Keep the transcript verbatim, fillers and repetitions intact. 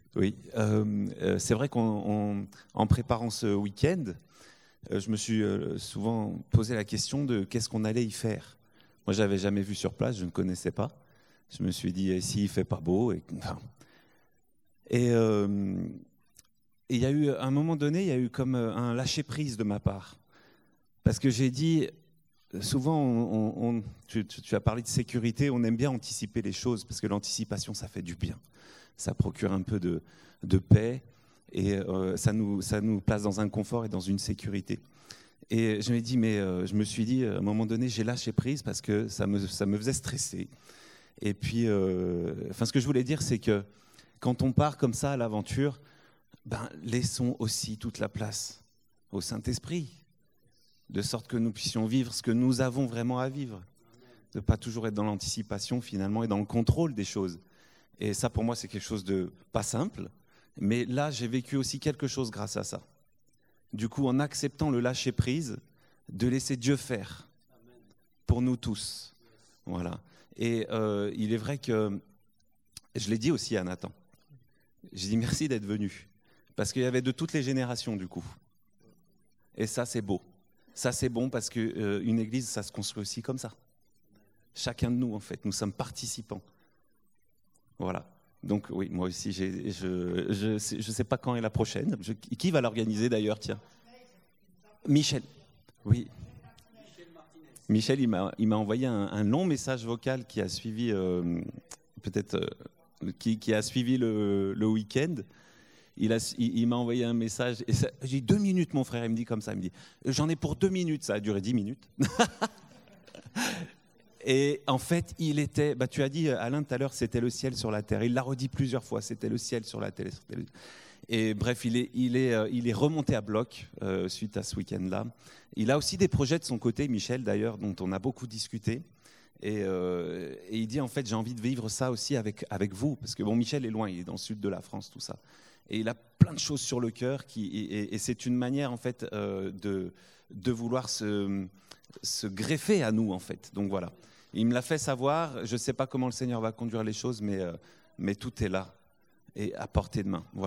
Oui, euh, euh, c'est vrai qu'en en préparant ce week-end, euh, je me suis euh, souvent posé la question de qu'est-ce qu'on allait y faire. Moi, je n'avais jamais vu sur place, je ne connaissais pas. Je me suis dit, et s'il ne fait pas beau et, enfin, et euh, il y a eu, à un moment donné, il y a eu comme un lâcher-prise de ma part. Parce que j'ai dit, souvent, on, on, tu, tu as parlé de sécurité, on aime bien anticiper les choses, parce que l'anticipation, ça fait du bien. Ça procure un peu de, de paix, et euh, ça, nous, ça nous place dans un confort et dans une sécurité. Et je me dis, mais euh, je me suis dit, à un moment donné, j'ai lâché prise, parce que ça me, ça me faisait stresser. Et puis, euh, enfin, ce que je voulais dire, c'est que quand on part comme ça à l'aventure, ben, laissons aussi toute la place au Saint-Esprit, de sorte que nous puissions vivre ce que nous avons vraiment à vivre, de ne pas toujours être dans l'anticipation finalement et dans le contrôle des choses. Et ça, pour moi, c'est quelque chose de pas simple, mais là, j'ai vécu aussi quelque chose grâce à ça. Du coup, en acceptant le lâcher-prise, de laisser Dieu faire pour nous tous. Voilà. Et euh, il est vrai que, je l'ai dit aussi à Nathan, j'ai dit merci d'être venu. Parce qu'il y avait de toutes les générations, du coup. Et ça, c'est beau. Ça, c'est bon parce qu'une euh, église, ça se construit aussi comme ça. Chacun de nous, en fait, nous sommes participants. Voilà. Donc, oui, moi aussi, j'ai, je ne sais, je sais pas quand est la prochaine. Je, qui va l'organiser, d'ailleurs, tiens ? Michel. Oui. Michel, il m'a, il m'a envoyé un, un long message vocal qui a suivi, euh, peut-être, euh, qui, qui a suivi le, le week-end. Il, a, il, il m'a envoyé un message, et ça, j'ai dit deux minutes, mon frère, il me dit comme ça, il me dit, j'en ai pour deux minutes, ça a duré dix minutes. Et en fait, il était, bah, tu as dit, Alain, tout à l'heure, c'était le ciel sur la terre. Il l'a redit plusieurs fois, c'était le ciel sur la terre. Et bref, il est, il est, il est remonté à bloc euh, suite à ce week-end-là. Il a aussi des projets de son côté, Michel, d'ailleurs, dont on a beaucoup discuté. Et, euh, et il dit, en fait, j'ai envie de vivre ça aussi avec, avec vous. Parce que, bon, Michel est loin, il est dans le sud de la France, tout ça. Et il a plein de choses sur le cœur, qui, et, et c'est une manière en fait euh, de, de vouloir se, se greffer à nous en fait. Donc voilà, il me l'a fait savoir. Je ne sais pas comment le Seigneur va conduire les choses, mais, euh, mais tout est là et à portée de main. Voilà.